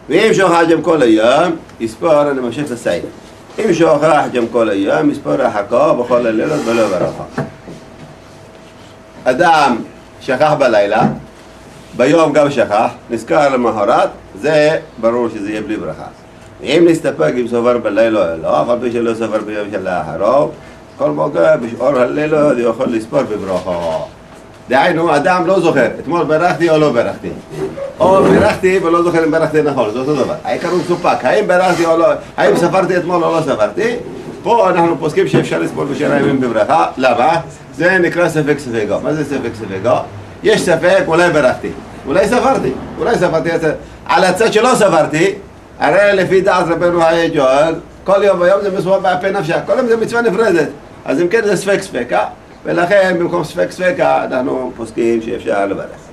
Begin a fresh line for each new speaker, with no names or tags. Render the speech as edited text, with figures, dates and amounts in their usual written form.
ואם שוכח גם כל היום, יספור, אני ממשיך לסיים. אם שוכח גם כל היום, יספור רחקה בכל הלילות ולא ברכה. אדם שכח בלילה, ביום גם שכח, נזכר למחרת, זה ברור שזה יהיה בלי ברכה. אם נסתפק אם סופר בלילה או לא, אבל בשביל לא סופר ביום של האחרו, כל מוקר בשאור הלילה הוא יכול לספור בברכה. דהיינו, אדם לא זוכר, אתמול ברכתי או לא ברכתי. או ברכתי ולא זוכר אם ברכתי נכון, זה אותו דבר. העיקר הוא מסופק, האם ברכתי או לא, האם ספרתי אתמול או לא ספרתי. פה אנחנו פוסקים שאפשר לספור בשאר הימים בברכה. למה? זה נקרא ספק ספקה. מה זה ספק ספקה? יש ספק, אולי ברכתי, אולי ספרתי, על הצד שלא ספרתי, הרי לפי דעת רבנו היג'ואל, כל יום ויום זה מסוים באפי נפשה, כל יום זה מצווה נפרדת. אז אם כן זה ספק ספקה, ולכן במקום ספק ספקה אנחנו פוסקים שאפשר לברך.